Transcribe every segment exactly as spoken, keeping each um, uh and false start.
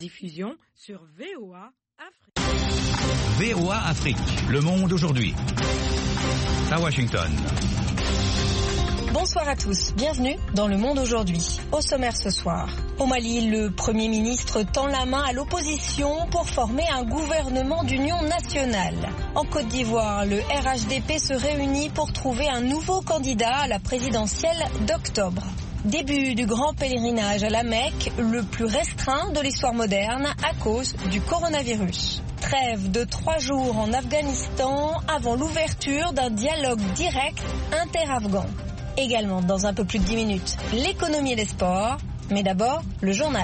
Diffusion sur V O A Afrique. V O A Afrique, le monde aujourd'hui. À Washington. Bonsoir à tous, bienvenue dans Le Monde aujourd'hui. Au sommaire ce soir, au Mali, le Premier ministre tend la main à l'opposition pour former un gouvernement d'union nationale. En Côte d'Ivoire, le R H D P se réunit pour trouver un nouveau candidat à la présidentielle d'octobre. Début du grand pèlerinage à la Mecque, le plus restreint de l'histoire moderne à cause du coronavirus. Trêve de trois jours en Afghanistan avant l'ouverture d'un dialogue direct inter-afghan. Également dans un peu plus de dix minutes, l'économie et les sports, mais d'abord le journal.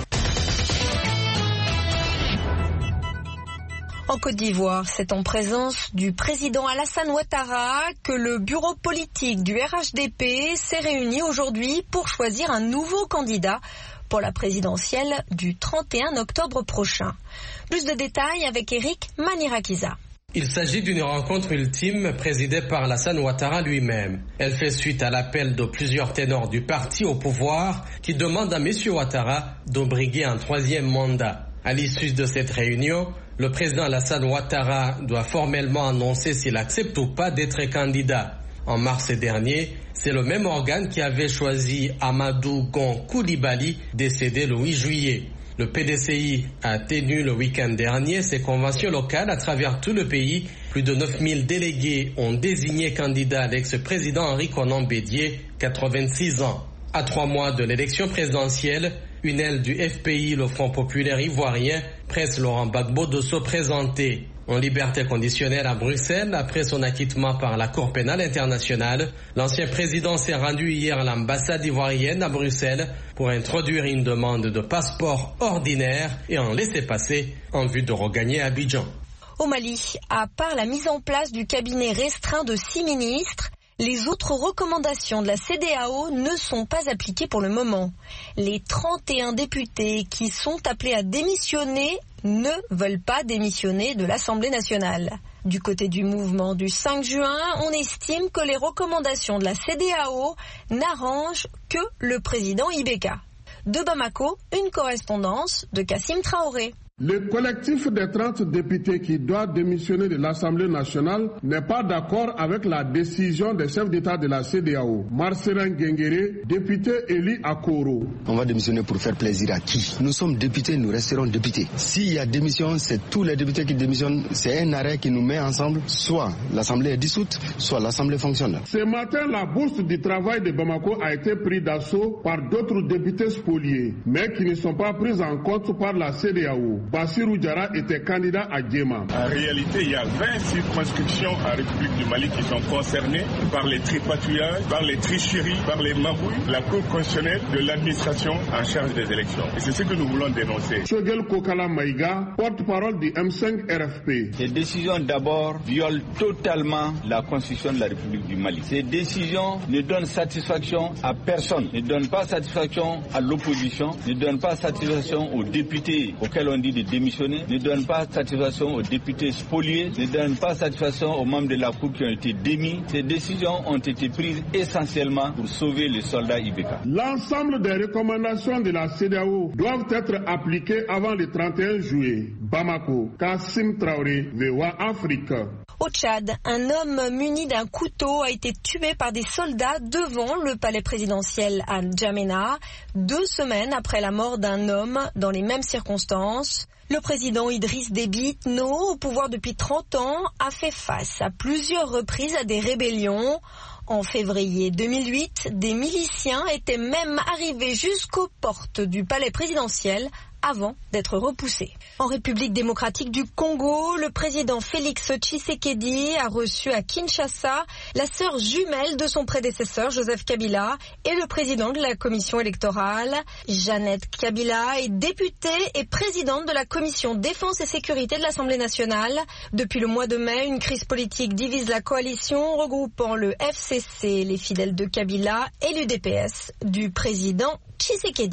En Côte d'Ivoire, c'est en présence du président Alassane Ouattara que le bureau politique du R H D P s'est réuni aujourd'hui pour choisir un nouveau candidat pour la présidentielle du trente et un octobre prochain. Plus de détails avec Eric Manirakiza. Il s'agit d'une rencontre ultime présidée par Alassane Ouattara lui-même. Elle fait suite à l'appel de plusieurs ténors du parti au pouvoir qui demandent à M. Ouattara de briguer un troisième mandat. À l'issue de cette réunion, le président Alassane Ouattara doit formellement annoncer s'il accepte ou pas d'être candidat. En mars dernier, c'est le même organe qui avait choisi Amadou Gon Coulibaly, décédé le huit juillet. Le P D C I a tenu le week-end dernier ses conventions locales à travers tout le pays. Plus de neuf mille délégués ont désigné candidat l'ex-président Henri Konan Bédié, quatre-vingt-six ans. À trois mois de l'élection présidentielle, une aile du F P I, le Front populaire ivoirien, presse Laurent Gbagbo de se présenter en liberté conditionnelle à Bruxelles après son acquittement par la Cour pénale internationale. L'ancien président s'est rendu hier à l'ambassade ivoirienne à Bruxelles pour introduire une demande de passeport ordinaire et en laisser-passer en vue de regagner Abidjan. Au Mali, à part la mise en place du cabinet restreint de six ministres, les autres recommandations de la C E D E A O ne sont pas appliquées pour le moment. Les trente et un députés qui sont appelés à démissionner ne veulent pas démissionner de l'Assemblée nationale. Du côté du mouvement du cinq juin, on estime que les recommandations de la C E D E A O n'arrangent que le président Ibeka. De Bamako, une correspondance de Kassim Traoré. Le collectif des trente députés qui doivent démissionner de l'Assemblée nationale n'est pas d'accord avec la décision des chefs d'État de la C E D E A O. Marcelin Guenguéré, député élu à Koro. On va démissionner pour faire plaisir à qui? Nous sommes députés, nous resterons députés. S'il y a démission, c'est tous les députés qui démissionnent. C'est un arrêt qui nous met ensemble. Soit l'Assemblée est dissoute, soit l'Assemblée fonctionne. Ce matin, la bourse du travail de Bamako a été prise d'assaut par d'autres députés spoliés, mais qui ne sont pas pris en compte par la C E D E A O. Bassirou Diarra était candidat à Djema. En réalité, il y a vingt circonscriptions en République du Mali qui sont concernées par les tripatouillages, par les tricheries, par les magouilles, la Cour constitutionnelle de l'administration en charge des élections. Et c'est ce que nous voulons dénoncer. Shogel Kokala Maïga, porte-parole du M cinq R F P. Ces décisions d'abord violent totalement la Constitution de la République du Mali. Ces décisions ne donnent satisfaction à personne, ne donnent pas satisfaction à l'opposition, ne donnent pas satisfaction aux députés auxquels on dit de démissionner, ne donne pas satisfaction aux députés spoliés, ne donne pas satisfaction aux membres de la Cour qui ont été démis. Ces décisions ont été prises essentiellement pour sauver les soldats Ibeka. L'ensemble des recommandations de la C E D E A O doivent être appliquées avant le trente et un juillet. Bamako, Kassim Traoré, V O A Afrique. Au Tchad, un homme muni d'un couteau a été tué par des soldats devant le palais présidentiel à N'Djamena, deux semaines après la mort d'un homme dans les mêmes circonstances. Le président Idriss Déby Itno, au pouvoir depuis trente ans, a fait face à plusieurs reprises à des rébellions. En février deux mille huit, des miliciens étaient même arrivés jusqu'aux portes du palais présidentiel avant d'être repoussés. En République démocratique du Congo, le président Félix Tshisekedi a reçu à Kinshasa la sœur jumelle de son prédécesseur Joseph Kabila et le président de la commission électorale. Jeannette Kabila est députée et présidente de la commission défense et sécurité de l'Assemblée nationale. Depuis le mois de mai, une crise politique divise la coalition regroupant le F C C, les fidèles de Kabila, et l'U D P S du président Tshisekedi.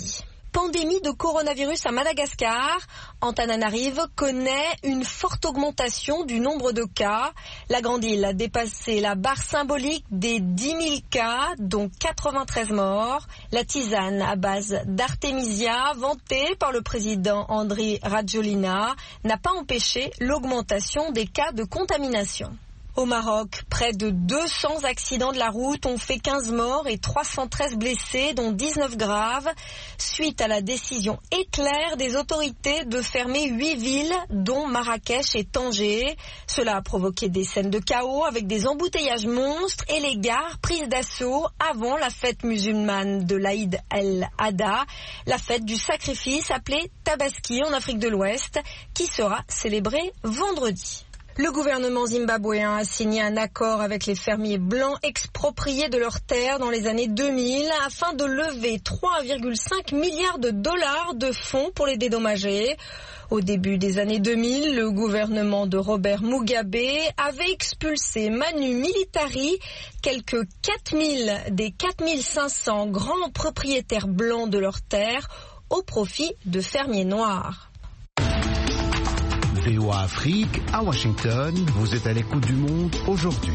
Pandémie de coronavirus à Madagascar. Antananarive connaît une forte augmentation du nombre de cas. La grande île a dépassé la barre symbolique des dix mille cas, dont quatre-vingt-treize morts. La tisane à base d'artémisia, vantée par le président Andry Rajoelina, n'a pas empêché l'augmentation des cas de contamination. Au Maroc, près de deux cents accidents de la route ont fait quinze morts et trois cent treize blessés, dont dix-neuf graves, suite à la décision éclair des autorités de fermer huit villes, dont Marrakech et Tanger. Cela a provoqué des scènes de chaos avec des embouteillages monstres et les gares prises d'assaut avant la fête musulmane de l'Aïd el-Adha, la fête du sacrifice appelée Tabaski en Afrique de l'Ouest, qui sera célébrée vendredi. Le gouvernement zimbabwéen a signé un accord avec les fermiers blancs expropriés de leurs terres dans les années deux mille afin de lever trois virgule cinq milliards de dollars de fonds pour les dédommager. Au début des années deux mille, le gouvernement de Robert Mugabe avait expulsé manu militari quelques quatre mille des quatre mille cinq cents grands propriétaires blancs de leurs terres au profit de fermiers noirs. V O A Afrique, à Washington, vous êtes à l'écoute du monde aujourd'hui.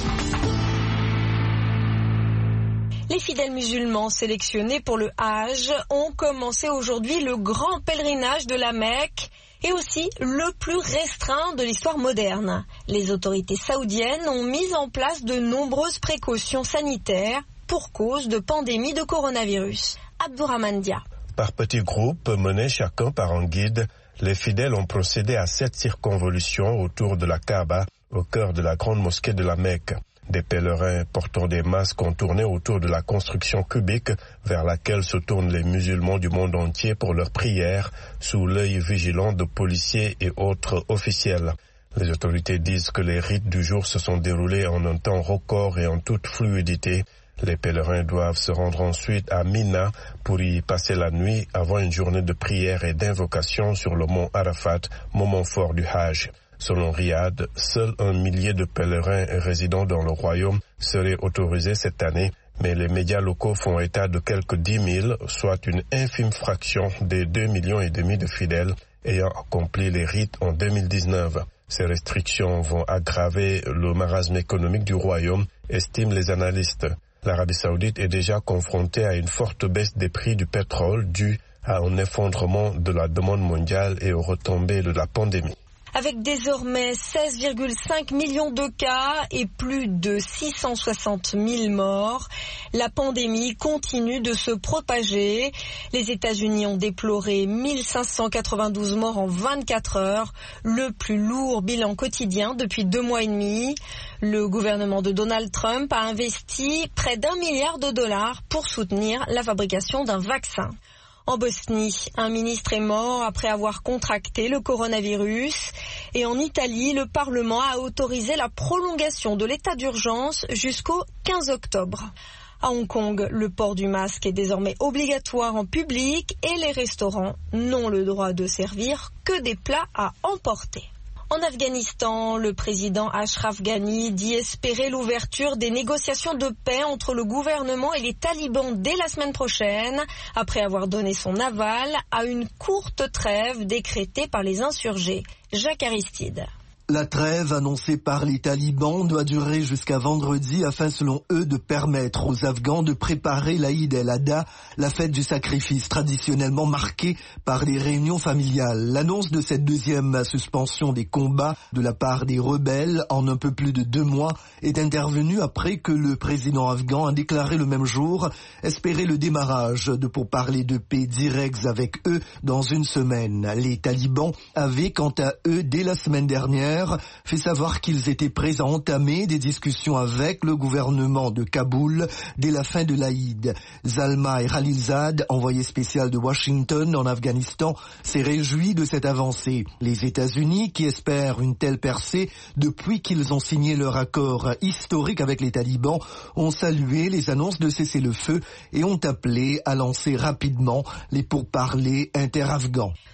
Les fidèles musulmans sélectionnés pour le Hajj ont commencé aujourd'hui le grand pèlerinage de la Mecque et aussi le plus restreint de l'histoire moderne. Les autorités saoudiennes ont mis en place de nombreuses précautions sanitaires pour cause de pandémie de coronavirus. Abdourahmane Dia. Par petits groupes, menés chacun par un guide, les fidèles ont procédé à sept circonvolutions autour de la Kaaba, au cœur de la grande mosquée de la Mecque. Des pèlerins portant des masques ont tourné autour de la construction cubique vers laquelle se tournent les musulmans du monde entier pour leurs prières, sous l'œil vigilant de policiers et autres officiels. Les autorités disent que les rites du jour se sont déroulés en un temps record et en toute fluidité. Les pèlerins doivent se rendre ensuite à Mina pour y passer la nuit avant une journée de prière et d'invocation sur le mont Arafat, moment fort du Hajj. Selon Riyad, seul un millier de pèlerins résidant dans le royaume seraient autorisés cette année, mais les médias locaux font état de quelques dix mille, soit une infime fraction des deux millions et demi de fidèles ayant accompli les rites en deux mille dix-neuf. Ces restrictions vont aggraver le marasme économique du royaume, estiment les analystes. L'Arabie saoudite est déjà confrontée à une forte baisse des prix du pétrole due à un effondrement de la demande mondiale et aux retombées de la pandémie. Avec désormais seize virgule cinq millions de cas et plus de six cent soixante mille morts, la pandémie continue de se propager. Les États-Unis ont déploré mille cinq cent quatre-vingt-douze morts en vingt-quatre heures, le plus lourd bilan quotidien depuis deux mois et demi. Le gouvernement de Donald Trump a investi près d'un milliard de dollars pour soutenir la fabrication d'un vaccin. En Bosnie, un ministre est mort après avoir contracté le coronavirus. Et en Italie, le Parlement a autorisé la prolongation de l'état d'urgence jusqu'au quinze octobre. À Hong Kong, le port du masque est désormais obligatoire en public et les restaurants n'ont le droit de servir que des plats à emporter. En Afghanistan, le président Ashraf Ghani dit espérer l'ouverture des négociations de paix entre le gouvernement et les talibans dès la semaine prochaine, après avoir donné son aval à une courte trêve décrétée par les insurgés. Jacques Aristide. La trêve annoncée par les talibans doit durer jusqu'à vendredi afin, selon eux, de permettre aux Afghans de préparer l'Aïd el-Adha, la fête du sacrifice traditionnellement marquée par les réunions familiales. L'annonce de cette deuxième suspension des combats de la part des rebelles en un peu plus de deux mois est intervenue après que le président afghan a déclaré le même jour espérer le démarrage de pourparlers de paix directs avec eux dans une semaine. Les talibans avaient, quant à eux, dès la semaine dernière, fait savoir qu'ils étaient prêts à entamer des discussions avec le gouvernement de Kaboul dès la fin de l'Aïd. Zalmay Khalilzad, envoyé spécial de Washington en Afghanistan, s'est réjoui de cette avancée. Les États-Unis, qui espèrent une telle percée depuis qu'ils ont signé leur accord historique avec les talibans, ont salué les annonces de cessez-le-feu et ont appelé à lancer rapidement les pourparlers inter-afghans.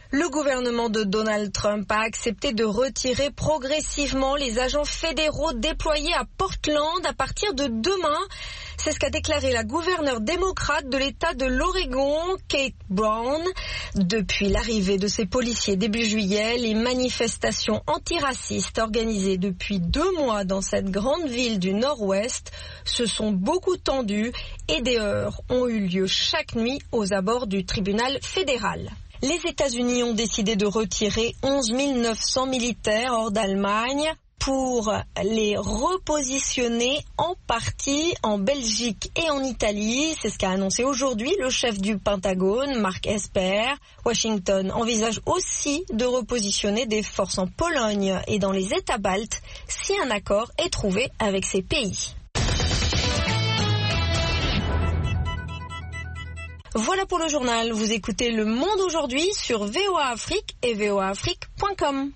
Le gouvernement de Donald Trump a accepté de retirer progressivement les agents fédéraux déployés à Portland à partir de demain. C'est ce qu'a déclaré la gouverneure démocrate de l'État de l'Oregon, Kate Brown. Depuis l'arrivée de ces policiers début juillet, les manifestations antiracistes organisées depuis deux mois dans cette grande ville du Nord-Ouest se sont beaucoup tendues et des heurts ont eu lieu chaque nuit aux abords du tribunal fédéral. Les États-Unis ont décidé de retirer onze mille neuf cents militaires hors d'Allemagne pour les repositionner en partie en Belgique et en Italie. C'est ce qu'a annoncé aujourd'hui le chef du Pentagone, Mark Esper. Washington envisage aussi de repositionner des forces en Pologne et dans les États baltes si un accord est trouvé avec ces pays. Voilà pour le journal. Vous écoutez Le Monde aujourd'hui sur V O A Afrique et v o a afrique point com.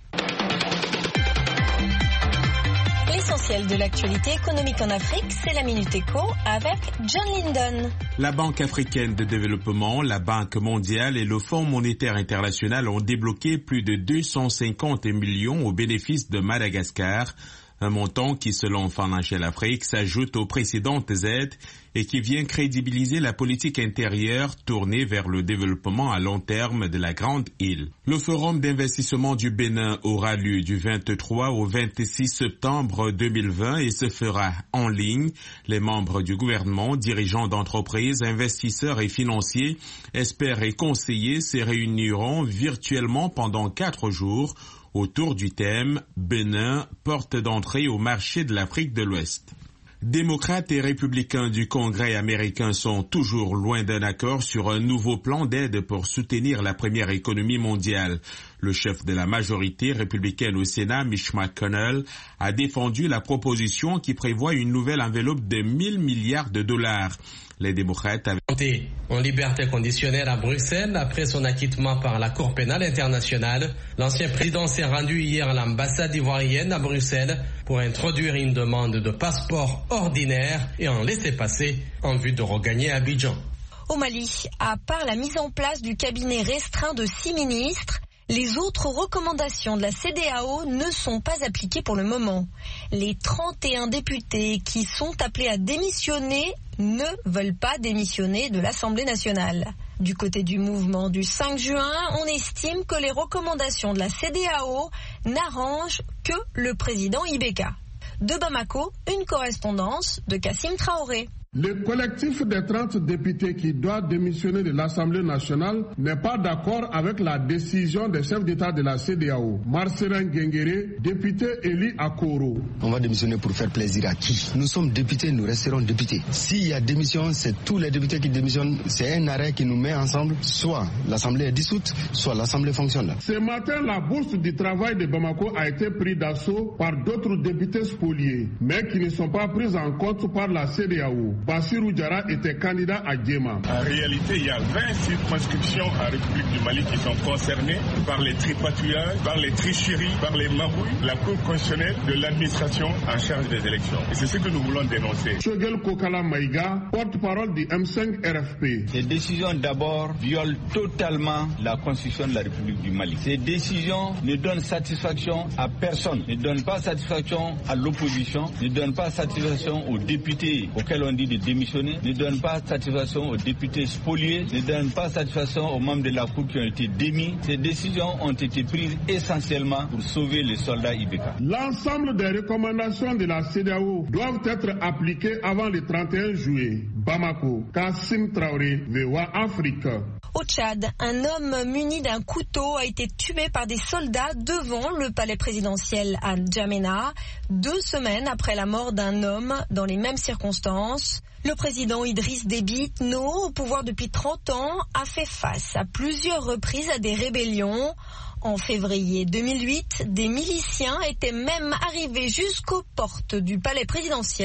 L'essentiel de l'actualité économique en Afrique, c'est la Minute Éco avec John Linden. La Banque africaine de développement, la Banque mondiale et le Fonds monétaire international ont débloqué plus de deux cent cinquante millions au bénéfice de Madagascar. Un montant qui, selon Financial Afrique, s'ajoute aux précédentes aides et qui vient crédibiliser la politique intérieure tournée vers le développement à long terme de la grande île. Le Forum d'investissement du Bénin aura lieu du vingt-trois au vingt-six septembre deux mille vingt et se fera en ligne. Les membres du gouvernement, dirigeants d'entreprises, investisseurs et financiers, experts et conseillers se réuniront virtuellement pendant quatre jours autour du thème « Bénin, porte d'entrée au marché de l'Afrique de l'Ouest ». Démocrates et républicains du Congrès américain sont toujours loin d'un accord sur un nouveau plan d'aide pour soutenir la première économie mondiale. Le chef de la majorité républicaine au Sénat, Mitch McConnell, a défendu la proposition qui prévoit une nouvelle enveloppe de mille milliards de dollars. Les démocrates avaient été en liberté conditionnelle à Bruxelles après son acquittement par la Cour pénale internationale. L'ancien président s'est rendu hier à l'ambassade ivoirienne à Bruxelles pour introduire une demande de passeport ordinaire et en laisser-passer en vue de regagner Abidjan. Au Mali, à part la mise en place du cabinet restreint de six ministres, les autres recommandations de la C D A O ne sont pas appliquées pour le moment. Les trente et un députés qui sont appelés à démissionner ne veulent pas démissionner de l'Assemblée nationale. Du côté du mouvement du cinq juin, on estime que les recommandations de la C D A O n'arrangent que le président Ibeka. De Bamako, une correspondance de Kassim Traoré. Le collectif des trente députés qui doivent démissionner de l'Assemblée nationale n'est pas d'accord avec la décision des chefs d'État de la C D A O. Marcelin Guenguéré, député élu à Koro. On va démissionner pour faire plaisir à qui? Nous sommes députés, nous resterons députés. S'il y a démission, c'est tous les députés qui démissionnent. C'est un arrêt qui nous met ensemble. Soit l'Assemblée est dissoute, soit l'Assemblée fonctionne. Ce matin, la bourse du travail de Bamako a été prise d'assaut par d'autres députés spoliés, mais qui ne sont pas pris en compte par la C D A O. Bassirou Diarra était candidat à Djema. En réalité, il y a vingt circonscriptions en République du Mali qui sont concernées par les tripatouillages, par les tricheries, par les marbouilles, la Cour constitutionnelle de l'administration en charge des élections. Et c'est ce que nous voulons dénoncer. Shogel Kokala Maïga, porte-parole du M cinq R F P. Ces décisions d'abord violent totalement la Constitution de la République du Mali. Ces décisions ne donnent satisfaction à personne, ne donnent pas satisfaction à l'opposition, ne donnent pas satisfaction aux députés auxquels on dit de démissionner, ne donne pas satisfaction aux députés spoliés, ne donne pas satisfaction aux membres de la Cour qui ont été démis. Ces décisions ont été prises essentiellement pour sauver les soldats Ibeka. L'ensemble des recommandations de la C D A O doivent être appliquées avant le trente et un juillet. Bamako, Kassim Traoré, V O A Afrique. Au Tchad, un homme muni d'un couteau a été tué par des soldats devant le palais présidentiel à N'Djamena, deux semaines après la mort d'un homme dans les mêmes circonstances. Le président Idriss Déby Itno, au pouvoir depuis trente ans, a fait face à plusieurs reprises à des rébellions. En février deux mille huit, des miliciens étaient même arrivés jusqu'aux portes du palais présidentiel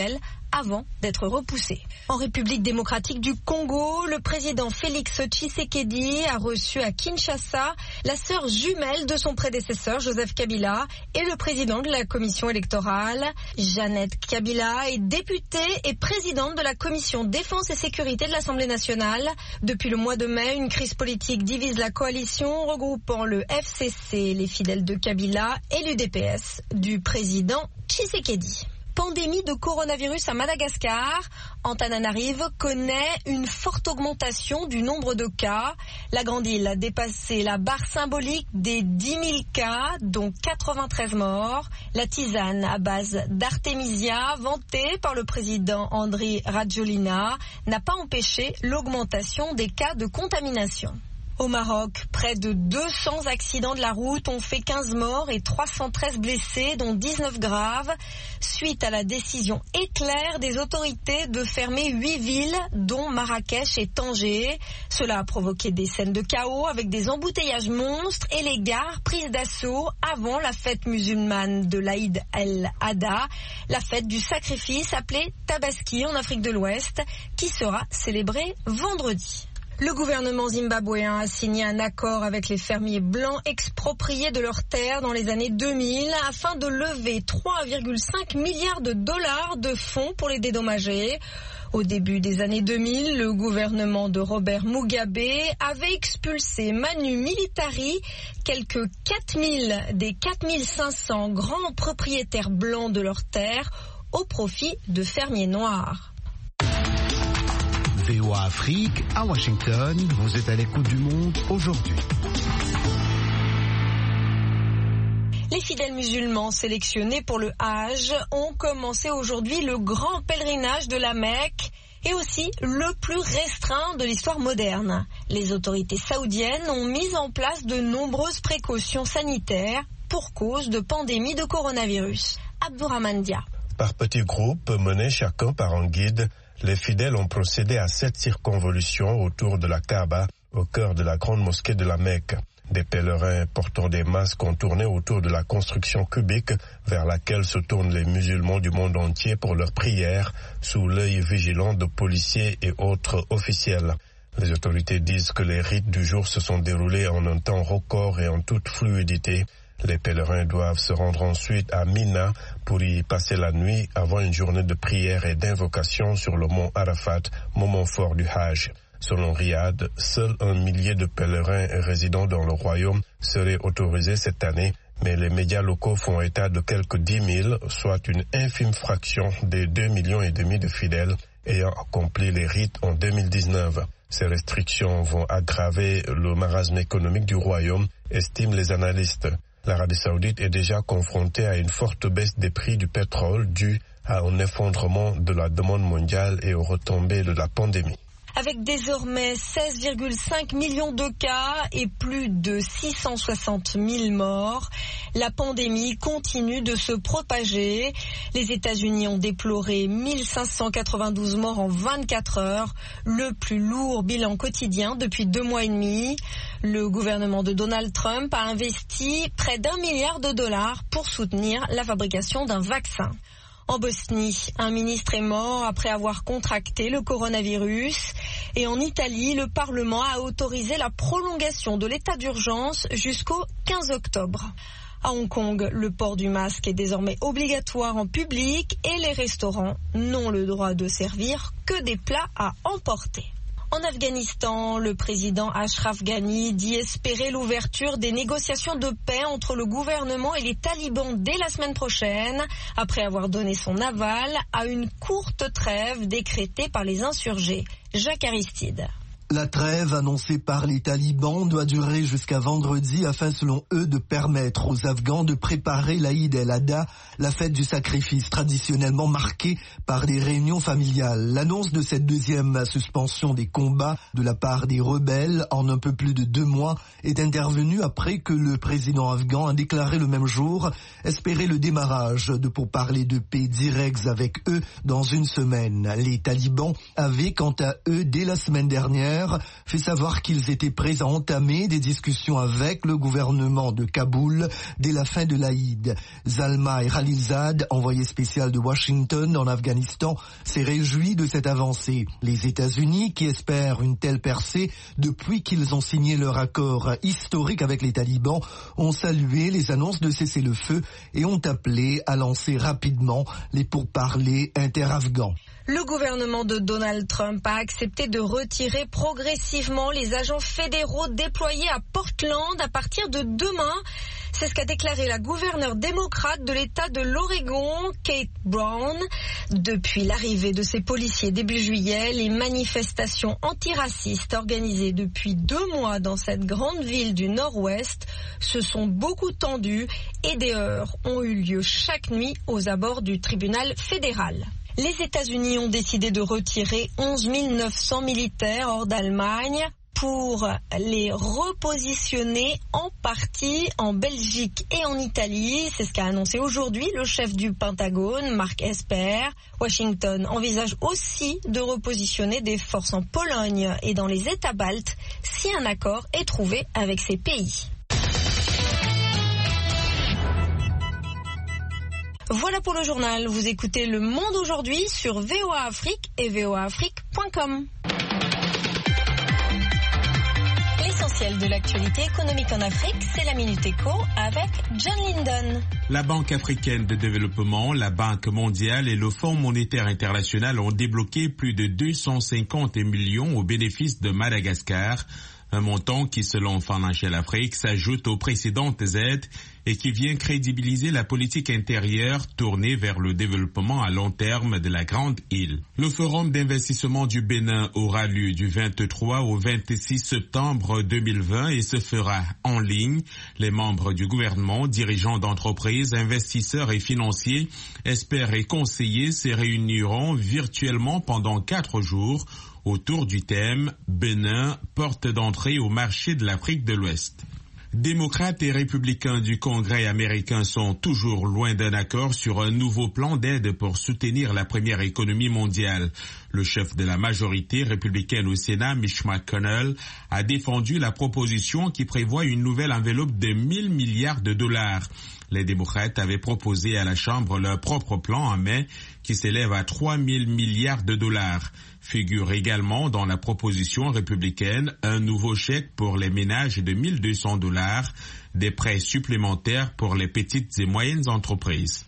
avant d'être repoussé. En République démocratique du Congo, le président Félix Tshisekedi a reçu à Kinshasa la sœur jumelle de son prédécesseur Joseph Kabila et le président de la commission électorale. Jeannette Kabila est députée et présidente de la commission défense et sécurité de l'Assemblée nationale. Depuis le mois de mai, une crise politique divise la coalition regroupant le F C C, les fidèles de Kabila, et l'U D P S du président Tshisekedi. Pandémie de coronavirus à Madagascar. Antananarive connaît une forte augmentation du nombre de cas. La grande île a dépassé la barre symbolique des dix mille cas, dont quatre-vingt-treize morts. La tisane à base d'artémisia, vantée par le président Andry Rajoelina, n'a pas empêché l'augmentation des cas de contamination. Au Maroc, près de deux cents accidents de la route ont fait quinze morts et trois cent treize blessés, dont dix-neuf graves, suite à la décision éclair des autorités de fermer huit villes, dont Marrakech et Tanger. Cela a provoqué des scènes de chaos avec des embouteillages monstres et les gares prises d'assaut avant la fête musulmane de l'Aïd el-Adha, la fête du sacrifice appelée Tabaski en Afrique de l'Ouest, qui sera célébrée vendredi. Le gouvernement zimbabwéen a signé un accord avec les fermiers blancs expropriés de leurs terres dans les années deux mille afin de lever trois virgule cinq milliards de dollars de fonds pour les dédommager. Au début des années deux mille, le gouvernement de Robert Mugabe avait expulsé manu militari quelques quatre mille des quatre mille cinq cents grands propriétaires blancs de leurs terres au profit de fermiers noirs. V O A Afrique, à Washington, vous êtes à l'écoute du monde aujourd'hui. Les fidèles musulmans sélectionnés pour le Hajj ont commencé aujourd'hui le grand pèlerinage de la Mecque et aussi le plus restreint de l'histoire moderne. Les autorités saoudiennes ont mis en place de nombreuses précautions sanitaires pour cause de pandémie de coronavirus. Abdourahmane Dia. Par petits groupes, menés chacun par un guide, les fidèles ont procédé à sept circonvolutions autour de la Kaaba, au cœur de la grande mosquée de la Mecque. Des pèlerins portant des masques ont tourné autour de la construction cubique vers laquelle se tournent les musulmans du monde entier pour leurs prières, sous l'œil vigilant de policiers et autres officiels. Les autorités disent que les rites du jour se sont déroulés en un temps record et en toute fluidité. Les pèlerins doivent se rendre ensuite à Mina pour y passer la nuit avant une journée de prière et d'invocation sur le mont Arafat, moment fort du Hajj. Selon Riyad, seul un millier de pèlerins résidant dans le royaume seraient autorisés cette année, mais les médias locaux font état de quelques dix mille, soit une infime fraction des deux millions et demi de fidèles ayant accompli les rites en deux mille dix-neuf. Ces restrictions vont aggraver le marasme économique du royaume, estiment les analystes. L'Arabie saoudite est déjà confrontée à une forte baisse des prix du pétrole due à un effondrement de la demande mondiale et aux retombées de la pandémie. Avec désormais seize virgule cinq millions de cas et plus de six cent soixante mille morts, la pandémie continue de se propager. Les États-Unis ont déploré mille cinq cent quatre-vingt-douze morts en vingt-quatre heures, le plus lourd bilan quotidien depuis deux mois et demi. Le gouvernement de Donald Trump a investi près d'un milliard de dollars pour soutenir la fabrication d'un vaccin. En Bosnie, un ministre est mort après avoir contracté le coronavirus. Et en Italie, le Parlement a autorisé la prolongation de l'état d'urgence jusqu'au quinze octobre. À Hong Kong, le port du masque est désormais obligatoire en public et les restaurants n'ont le droit de servir que des plats à emporter. En Afghanistan, le président Ashraf Ghani dit espérer l'ouverture des négociations de paix entre le gouvernement et les talibans dès la semaine prochaine, après avoir donné son aval à une courte trêve décrétée par les insurgés. Jacques Aristide. La trêve annoncée par les talibans doit durer jusqu'à vendredi afin, selon eux, de permettre aux Afghans de préparer l'Aïd el-Adha, la fête du sacrifice traditionnellement marquée par des réunions familiales. L'annonce de cette deuxième suspension des combats de la part des rebelles en un peu plus de deux mois est intervenue après que le président afghan a déclaré le même jour espérer le démarrage de pourparlers de paix directs avec eux dans une semaine. Les talibans avaient, quant à eux, dès la semaine dernière, militaires fait savoir qu'ils étaient prêts à entamer des discussions avec le gouvernement de Kaboul dès la fin de l'Aïd. Zalmay Khalilzad, envoyé spécial de Washington en Afghanistan, s'est réjoui de cette avancée. Les États-Unis, qui espèrent une telle percée depuis qu'ils ont signé leur accord historique avec les talibans, ont salué les annonces de cessez-le-feu et ont appelé à lancer rapidement les pourparlers inter-afghans. Le gouvernement de Donald Trump a accepté de retirer progressivement les agents fédéraux déployés à Portland à partir de demain. C'est ce qu'a déclaré la gouverneure démocrate de l'État de l'Oregon, Kate Brown. Depuis l'arrivée de ces policiers début juillet, les manifestations antiracistes organisées depuis deux mois dans cette grande ville du Nord-Ouest se sont beaucoup tendues et des heurts ont eu lieu chaque nuit aux abords du tribunal fédéral. Les États-Unis ont décidé de retirer onze mille neuf cents militaires hors d'Allemagne pour les repositionner en partie en Belgique et en Italie. C'est ce qu'a annoncé aujourd'hui le chef du Pentagone, Mark Esper. Washington envisage aussi de repositionner des forces en Pologne et dans les États baltes si un accord est trouvé avec ces pays. Voilà pour le journal. Vous écoutez Le Monde aujourd'hui sur V O A Afrique et v o a afrique point com. L'essentiel de l'actualité économique en Afrique, c'est la Minute Éco avec John Linden. La Banque africaine de développement, la Banque mondiale et le Fonds monétaire international ont débloqué plus de deux cent cinquante millions au bénéfice de Madagascar. Un montant qui, selon Financial Afrique, s'ajoute aux précédentes aides et qui vient crédibiliser la politique intérieure tournée vers le développement à long terme de la grande île. Le forum d'investissement du Bénin aura lieu du vingt-trois au vingt-six septembre deux mille vingt et se fera en ligne. Les membres du gouvernement, dirigeants d'entreprises, investisseurs et financiers, experts et conseillers se réuniront virtuellement pendant quatre jours autour du thème « Bénin, porte d'entrée au marché de l'Afrique de l'Ouest ». Démocrates et républicains du Congrès américain sont toujours loin d'un accord sur un nouveau plan d'aide pour soutenir la première économie mondiale. Le chef de la majorité républicaine au Sénat, Mitch McConnell, a défendu la proposition qui prévoit une nouvelle enveloppe de mille milliards de dollars. Les démocrates avaient proposé à la Chambre leur propre plan en mai qui s'élève à trois mille milliards de dollars. Figure également dans la proposition républicaine un nouveau chèque pour les ménages de mille deux cents dollars, des prêts supplémentaires pour les petites et moyennes entreprises.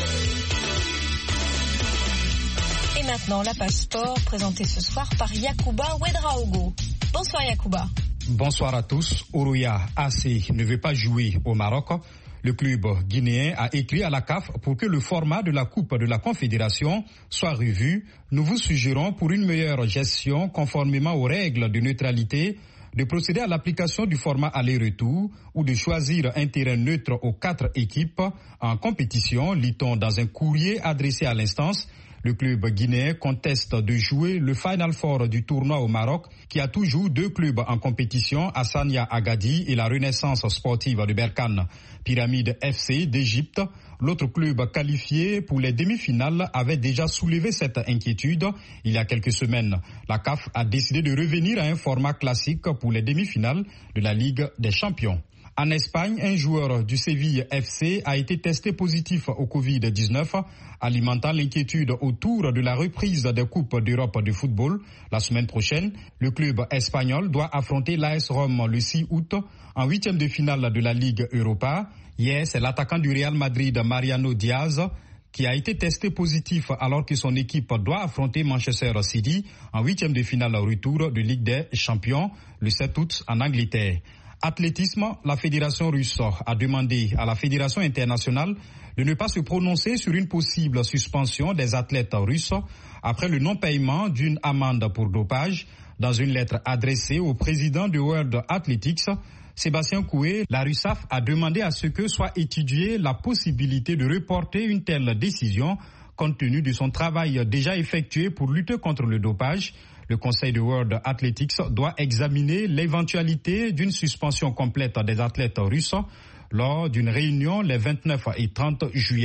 Et maintenant, la page sport présentée ce soir par Yacouba Ouedraogo. Bonsoir Yacouba. Bonsoir à tous. Ourouya A C ne veut pas jouer au Maroc. Le club guinéen a écrit à la C A F pour que le format de la Coupe de la Confédération soit revu. Nous vous suggérons, pour une meilleure gestion conformément aux règles de neutralité, de procéder à l'application du format aller-retour ou de choisir un terrain neutre aux quatre équipes en compétition, lit-on dans un courrier adressé à l'instance. Le club guinéen conteste de jouer le Final Four du tournoi au Maroc, qui a toujours deux clubs en compétition, Hassania Agadi et la Renaissance sportive de Berkane. Pyramide F C d'Égypte, l'autre club qualifié pour les demi-finales, avait déjà soulevé cette inquiétude il y a quelques semaines. La C A F a décidé de revenir à un format classique pour les demi-finales de la Ligue des Champions. En Espagne, un joueur du Séville F C a été testé positif au covid dix-neuf, alimentant l'inquiétude autour de la reprise des Coupes d'Europe de football. La semaine prochaine, le club espagnol doit affronter l'A S Rome le six août en huitième de finale de la Ligue Europa. Hier, c'est l'attaquant du Real Madrid, Mariano Diaz, qui a été testé positif alors que son équipe doit affronter Manchester City en huitième de finale retour de Ligue des Champions le sept août en Angleterre. Athlétisme, la fédération russe a demandé à la fédération internationale de ne pas se prononcer sur une possible suspension des athlètes russes après le non-paiement d'une amende pour dopage. Dans une lettre adressée au président de World Athletics, Sébastien Coué, la RUSAF a demandé à ce que soit étudiée la possibilité de reporter une telle décision compte tenu de son travail déjà effectué pour lutter contre le dopage. Le Conseil de World Athletics doit examiner l'éventualité d'une suspension complète des athlètes russes lors d'une réunion les vingt-neuf et trente juillet.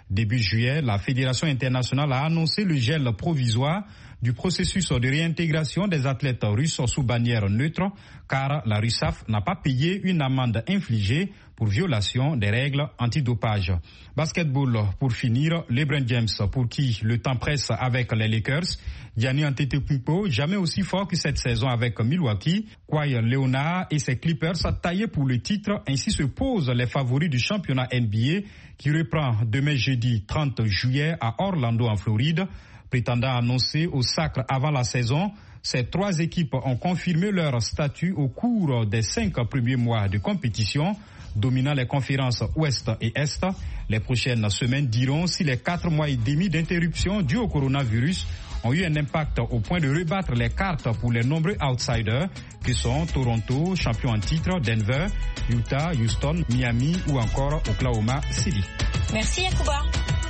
Début juillet, la Fédération internationale a annoncé le gel provisoire du processus de réintégration des athlètes russes sous bannière neutre, car la RUSAF n'a pas payé une amende infligée pour violation des règles antidopage. Basketball, pour finir, LeBron James, pour qui le temps presse avec les Lakers, Giannis Antetokounmpo, jamais aussi fort que cette saison avec Milwaukee, Kawhi Leonard et ses Clippers taillés pour le titre, ainsi se posent les favoris du championnat N B A qui reprend demain jeudi trente juillet à Orlando en Floride. Prétendant annoncer au sacre avant la saison, ces trois équipes ont confirmé leur statut au cours des cinq premiers mois de compétition, dominant les conférences Ouest et Est. Les prochaines semaines diront si les quatre mois et demi d'interruption dus au coronavirus ont eu un impact au point de rebattre les cartes pour les nombreux outsiders que sont Toronto, champion en titre, Denver, Utah, Houston, Miami ou encore Oklahoma City. Merci Yacouba.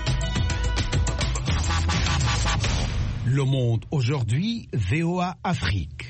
Le Monde aujourd'hui, V O A Afrique.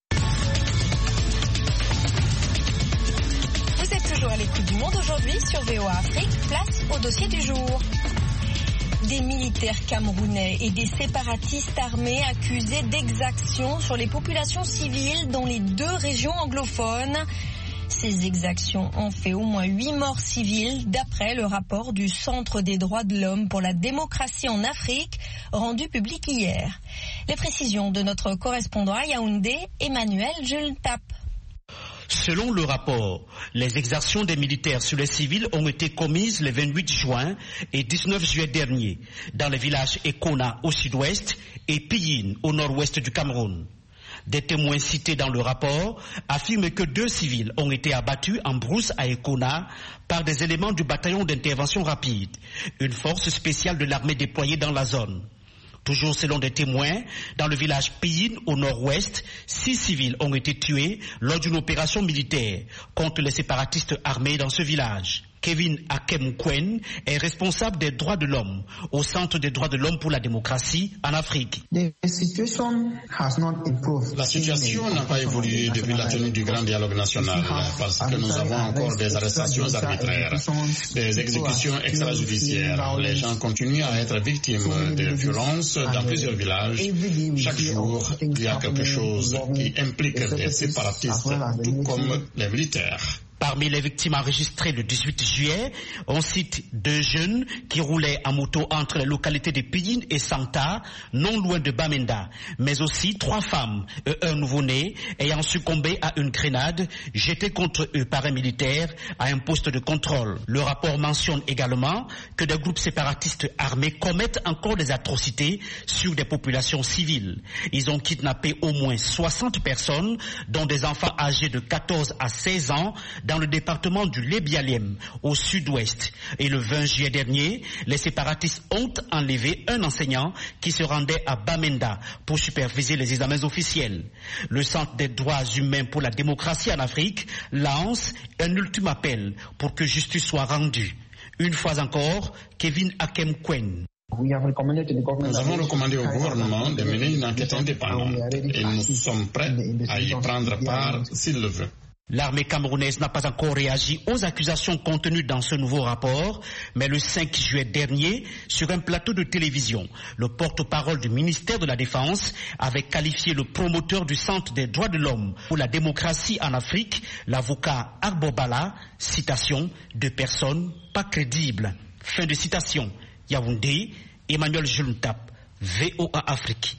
Vous êtes toujours à l'écoute du Monde aujourd'hui sur V O A Afrique. Place au dossier du jour. Des militaires camerounais et des séparatistes armés accusés d'exactions sur les populations civiles dans les deux régions anglophones. Ces exactions ont fait au moins huit morts civiles d'après le rapport du Centre des droits de l'homme pour la démocratie en Afrique rendu public hier. Les précisions de notre correspondant à Yaoundé, Emmanuel Jultap. Selon le rapport, les exactions des militaires sur les civils ont été commises les vingt-huit juin et dix-neuf juillet dernier dans les villages Ekona au sud-ouest et Piyin au nord-ouest du Cameroun. Des témoins cités dans le rapport affirment que deux civils ont été abattus en brousse à Ekona par des éléments du bataillon d'intervention rapide, une force spéciale de l'armée déployée dans la zone. Toujours selon des témoins, dans le village Piyin au nord-ouest, six civils ont été tués lors d'une opération militaire contre les séparatistes armés dans ce village. Kevin Akemkwen est responsable des droits de l'homme au Centre des droits de l'homme pour la démocratie en Afrique. La situation n'a pas évolué depuis la tenue du grand dialogue national parce que nous avons encore des arrestations arbitraires, des exécutions extrajudiciaires. Les gens continuent à être victimes de violences dans plusieurs villages. Chaque jour, il y a quelque chose qui implique des séparatistes, tout comme les militaires. Parmi les victimes enregistrées le dix-huit juillet, on cite deux jeunes qui roulaient en moto entre les localités de Piyin et Santa, non loin de Bamenda, mais aussi trois femmes et un nouveau-né ayant succombé à une grenade jetée contre eux par un militaire à un poste de contrôle. Le rapport mentionne également que des groupes séparatistes armés commettent encore des atrocités sur des populations civiles. Ils ont kidnappé au moins soixante personnes, dont des enfants âgés de quatorze à seize ans, dans le département du Lébialem, au sud-ouest. Et le vingt juillet dernier, les séparatistes ont enlevé un enseignant qui se rendait à Bamenda pour superviser les examens officiels. Le Centre des droits humains pour la démocratie en Afrique lance un ultime appel pour que justice soit rendue. Une fois encore, Kevin Akemkwen. Nous avons recommandé au gouvernement de mener une enquête indépendante et nous sommes prêts à y prendre part s'il le veut. L'armée camerounaise n'a pas encore réagi aux accusations contenues dans ce nouveau rapport, mais le cinq juillet dernier, sur un plateau de télévision, le porte-parole du ministère de la Défense avait qualifié le promoteur du Centre des droits de l'homme pour la démocratie en Afrique, l'avocat Arbobala, citation, de personnes pas crédibles. Fin de citation. Yaoundé, Emmanuel Jultap, V O A Afrique.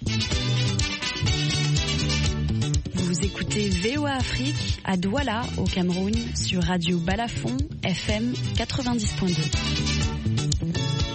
Vous écoutez V O A Afrique à Douala, au Cameroun, sur Radio Balafon, F M quatre-vingt-dix point deux.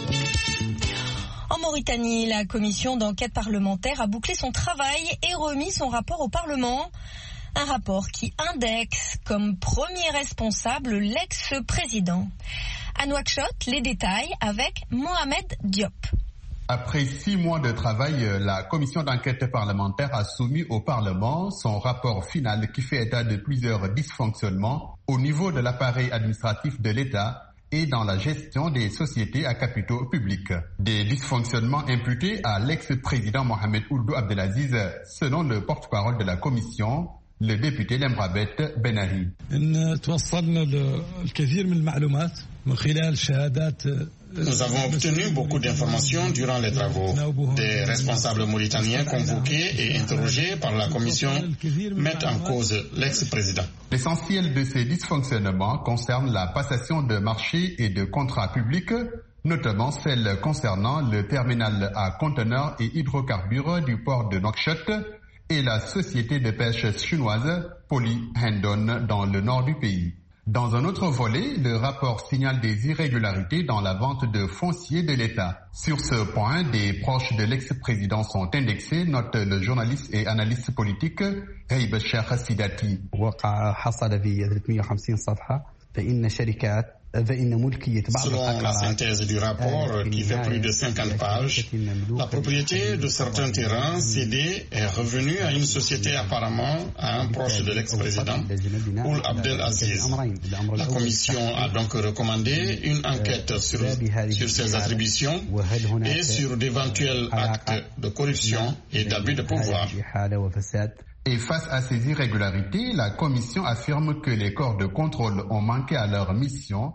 En Mauritanie, la commission d'enquête parlementaire a bouclé son travail et remis son rapport au Parlement. Un rapport qui indexe comme premier responsable l'ex-président. À Nouakchott, les détails avec Mohamed Diop. Après six mois de travail, la commission d'enquête parlementaire a soumis au Parlement son rapport final qui fait état de plusieurs dysfonctionnements au niveau de l'appareil administratif de l'État et dans la gestion des sociétés à capitaux publics. Des dysfonctionnements imputés à l'ex-président Mohamed Ould Abdelaziz, selon le porte-parole de la commission, le député Lemrabet Benahi. Nous avons obtenu beaucoup d'informations durant les travaux. Des responsables mauritaniens convoqués et interrogés par la commission mettent en cause l'ex-président. L'essentiel de ces dysfonctionnements concerne la passation de marchés et de contrats publics, notamment celle concernant le terminal à conteneurs et hydrocarbures du port de Nouakchott et la société de pêche chinoise Poly Hendon dans le nord du pays. Dans un autre volet, le rapport signale des irrégularités dans la vente de foncier de l'État. Sur ce point, des proches de l'ex-président sont indexés, note le journaliste et analyste politique Heib Cheikh Sidati. Selon la synthèse du rapport, qui fait plus de cinquante pages, la propriété de certains terrains cédés est revenue à une société apparemment à un proche de l'ex-président, Ould Abdel Aziz. La commission a donc recommandé une enquête sur, sur ces attributions et sur d'éventuels actes de corruption et d'abus de pouvoir. Et face à ces irrégularités, la commission affirme que les corps de contrôle ont manqué à leur mission